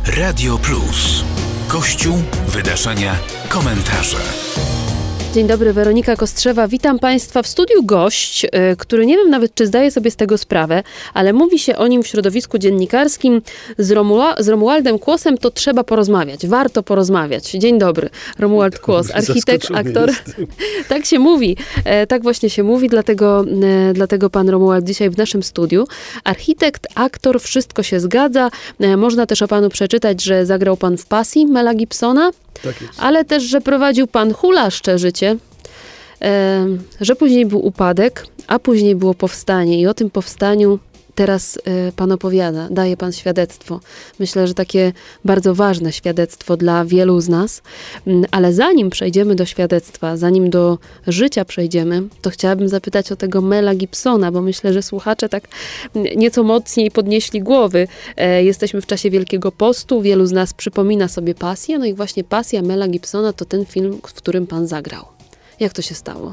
Radio Plus. Kościół, wydarzenia, komentarze. Dzień dobry, Weronika Kostrzewa. Witam Państwa w studiu gość, który nie wiem nawet, czy zdaje sobie z tego sprawę, ale mówi się o nim w środowisku dziennikarskim z Romualdem Kłosem to trzeba porozmawiać, warto porozmawiać. Dzień dobry, Romuald Kłos, architekt, aktor. Tak się mówi, tak właśnie się mówi, dlatego pan Romuald dzisiaj w naszym studiu. Architekt, aktor, wszystko się zgadza. Można też o panu przeczytać, że zagrał pan w Pasji Mela Gibsona. Tak jest. Ale też, że prowadził pan hulaszcze życie, że później był upadek, a później było powstanie. I o tym powstaniu teraz pan opowiada, daje pan świadectwo. Myślę, że takie bardzo ważne świadectwo dla wielu z nas. Ale zanim przejdziemy do świadectwa, zanim do życia przejdziemy, to chciałabym zapytać o tego Mela Gibsona, bo myślę, że słuchacze tak nieco mocniej podnieśli głowy. Jesteśmy w czasie Wielkiego Postu, wielu z nas przypomina sobie Pasję, no i właśnie Pasja Mela Gibsona to ten film, w którym pan zagrał. Jak to się stało?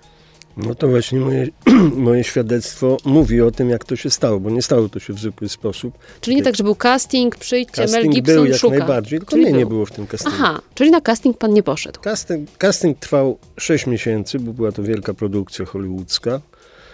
No to właśnie moje świadectwo mówi o tym, jak to się stało, bo nie stało to się w zwykły sposób. Czyli nie tak, że był casting, przyjdźcie, Mel Gibson był jak szuka. najbardziej, tylko Czyli mnie nie było w tym castingu. Aha, czyli na casting pan nie poszedł. Casting trwał 6 miesięcy, bo była to wielka produkcja hollywoodzka.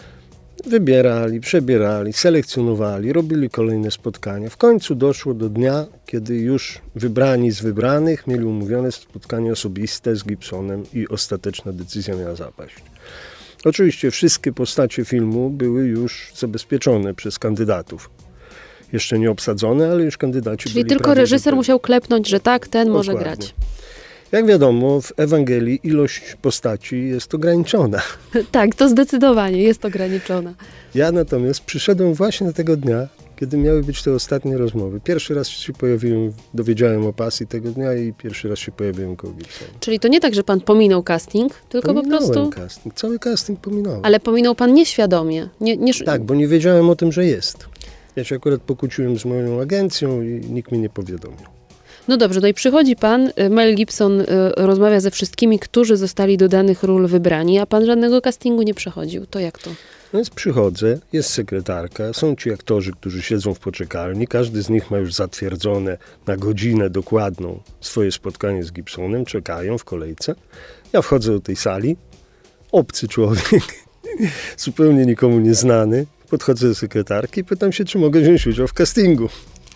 Wybierali, przebierali, selekcjonowali, robili kolejne spotkania. W końcu doszło do dnia, kiedy już wybrani z wybranych mieli umówione spotkanie osobiste z Gibsonem i ostateczna decyzja miała zapaść. Oczywiście wszystkie postacie filmu były już zabezpieczone przez kandydatów. Jeszcze nie obsadzone, ale już kandydaci byli. Czyli tylko reżyser musiał klepnąć, że tak, ten może grać. Jak wiadomo, w Ewangelii ilość postaci jest ograniczona. Tak, to zdecydowanie jest ograniczona. Ja natomiast przyszedłem właśnie tego dnia, kiedy miały być te ostatnie rozmowy. Pierwszy raz się pojawiłem, dowiedziałem o Pasji tego dnia i pierwszy raz się pojawiłem koło Gibsona. Czyli to nie tak, że pan pominął casting, tylko Pominąłem po prostu... casting. Cały casting pominąłem. Ale pominął pan nieświadomie. Tak, bo nie wiedziałem o tym, że jest. Ja się akurat pokłóciłem z moją agencją i nikt mi nie powiadomił. No dobrze, no i przychodzi pan, Mel Gibson rozmawia ze wszystkimi, którzy zostali do danych ról wybrani, a pan żadnego castingu nie przechodził. To jak to? No więc przychodzę, jest sekretarka, są ci aktorzy, którzy siedzą w poczekalni, każdy z nich ma już zatwierdzone na godzinę dokładną swoje spotkanie z Gibsonem, czekają w kolejce. Ja wchodzę do tej sali, obcy człowiek, zupełnie nikomu nieznany, podchodzę do sekretarki i pytam się, czy mogę wziąć udział w castingu.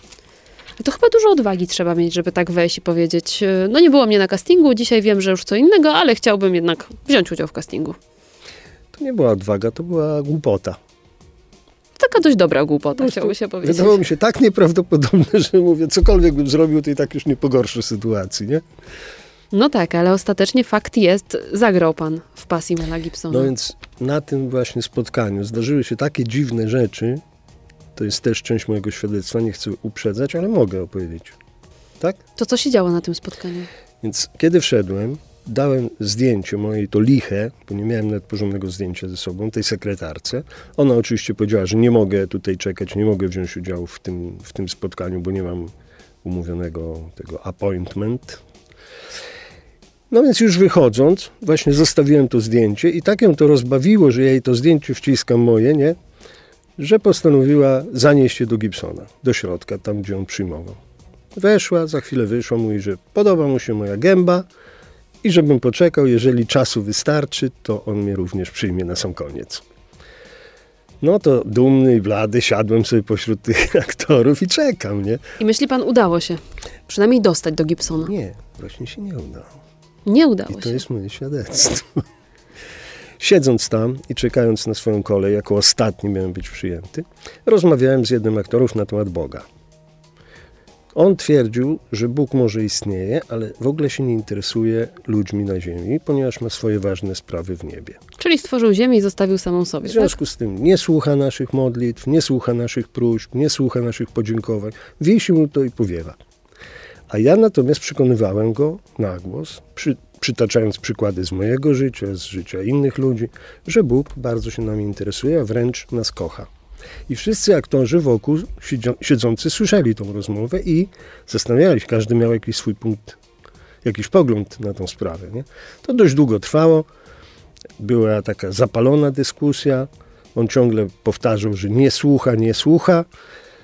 To chyba dużo odwagi trzeba mieć, żeby tak wejść i powiedzieć, no nie było mnie na castingu, dzisiaj wiem, że już co innego, ale chciałbym jednak wziąć udział w castingu. To nie była odwaga, to była głupota. Taka dość dobra głupota, chciałoby się powiedzieć. Wydawało mi się tak nieprawdopodobne, że mówię, cokolwiek bym zrobił, to i tak już nie pogorszy sytuacji, nie? No tak, ale ostatecznie fakt jest, zagrał pan w Pasji Mela Gibsona. No więc na tym właśnie spotkaniu zdarzyły się takie dziwne rzeczy, to jest też część mojego świadectwa, nie chcę uprzedzać, ale mogę opowiedzieć. Tak? To co się działo na tym spotkaniu? Więc kiedy wszedłem, dałem zdjęcie mojej, to liche, bo nie miałem nawet porządnego zdjęcia ze sobą, tej sekretarce. Ona oczywiście powiedziała, że nie mogę tutaj czekać, nie mogę wziąć udziału w tym spotkaniu, bo nie mam umówionego tego appointment. No więc już wychodząc, właśnie zostawiłem to zdjęcie i tak ją to rozbawiło, że ja jej to zdjęcie wciskam moje, nie? Że postanowiła zanieść je do Gibsona, do środka, tam gdzie on przyjmował. Weszła, za chwilę wyszła, mówi, że podoba mu się moja gęba i żebym poczekał, jeżeli czasu wystarczy, to on mnie również przyjmie na sam koniec. No to dumny i blady siadłem sobie pośród tych aktorów i czekam, nie? I myśli pan, udało się przynajmniej dostać do Gibsona? Nie, właśnie się nie udało. Nie udało się. I to jest moje świadectwo. Siedząc tam i czekając na swoją kolej, jako ostatni miałem być przyjęty, rozmawiałem z jednym aktorów na temat Boga. On twierdził, że Bóg może istnieje, ale w ogóle się nie interesuje ludźmi na ziemi, ponieważ ma swoje ważne sprawy w niebie. Czyli stworzył ziemię i zostawił samą sobie. W związku z tym nie słucha naszych modlitw, nie słucha naszych próśb, nie słucha naszych podziękowań. Wiesi mu to i powiewa. A ja natomiast przekonywałem go na głos, przytaczając przykłady z mojego życia, z życia innych ludzi, że Bóg bardzo się nami interesuje, a wręcz nas kocha. I wszyscy aktorzy wokół siedzący słyszeli tą rozmowę i zastanawiali się, każdy miał jakiś swój punkt, jakiś pogląd na tą sprawę. Nie? To dość długo trwało, była taka zapalona dyskusja, on ciągle powtarzał, że nie słucha.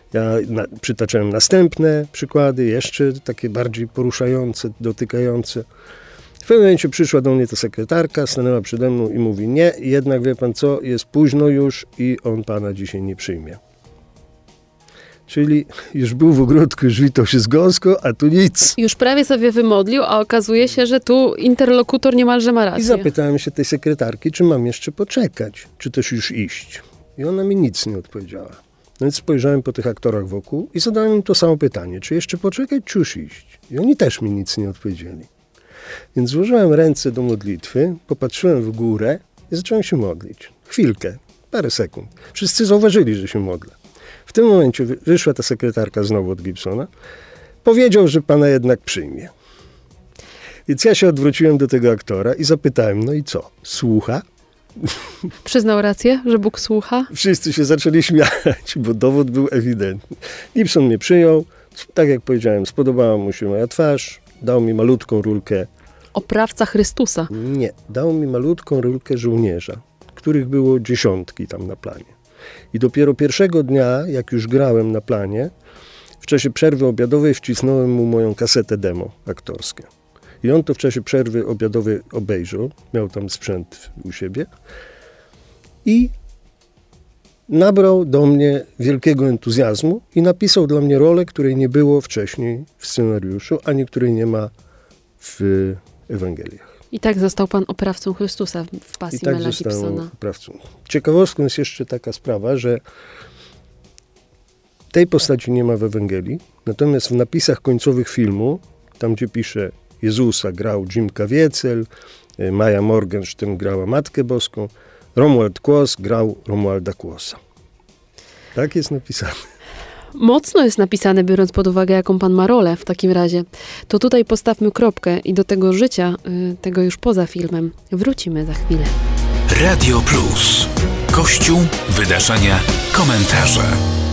Ja przytaczałem następne przykłady, jeszcze takie bardziej poruszające, dotykające. W pewnym momencie przyszła do mnie ta sekretarka, stanęła przede mną i mówi: nie, jednak wie pan co, jest późno już i on pana dzisiaj nie przyjmie. Czyli już był w ogródku, już witał się z gąską, a tu nic. Już prawie sobie wymodlił, a okazuje się, że tu interlokutor niemalże ma rację. I zapytałem się tej sekretarki, czy mam jeszcze poczekać, czy też już iść. I ona mi nic nie odpowiedziała. No więc spojrzałem po tych aktorach wokół i zadałem im to samo pytanie, czy jeszcze poczekać, czy już iść. I oni też mi nic nie odpowiedzieli. Więc złożyłem ręce do modlitwy, popatrzyłem w górę i zacząłem się modlić. Chwilkę, parę sekund. Wszyscy zauważyli, że się modlę. W tym momencie wyszła ta sekretarka znowu od Gibsona. Powiedział, że pana jednak przyjmie. Więc ja się odwróciłem do tego aktora i zapytałem, no i co, słucha? Przyznał rację, że Bóg słucha? Wszyscy się zaczęli śmiać, bo dowód był ewidentny. Gibson mnie przyjął, tak jak powiedziałem, spodobała mu się moja twarz, dał mi malutką rulkę. Oprawca Chrystusa. Nie, dał mi malutką rulkę żołnierza, których było dziesiątki tam na planie. I dopiero pierwszego dnia, jak już grałem na planie, w czasie przerwy obiadowej wcisnąłem mu moją kasetę demo aktorskie. I on to w czasie przerwy obiadowej obejrzał, miał tam sprzęt u siebie i nabrał do mnie wielkiego entuzjazmu i napisał dla mnie rolę, której nie było wcześniej w scenariuszu, ani której nie ma w Ewangeliach. I tak został pan oprawcą Chrystusa w pasji Mela Gibsona. I tak został oprawcą. Ciekawostką jest jeszcze taka sprawa, że tej postaci nie ma w Ewangelii, natomiast w napisach końcowych filmu, tam gdzie pisze Jezusa grał Jim Caviezel, Maja Morgenstern grała Matkę Boską, Romuald Kłos grał Romualda Kłosa. Tak jest napisane. Mocno jest napisane, biorąc pod uwagę, jaką pan ma rolę w takim razie. To tutaj postawmy kropkę i do tego życia, tego już poza filmem, wrócimy za chwilę. Radio Plus. Kościół, wydarzenia, komentarze.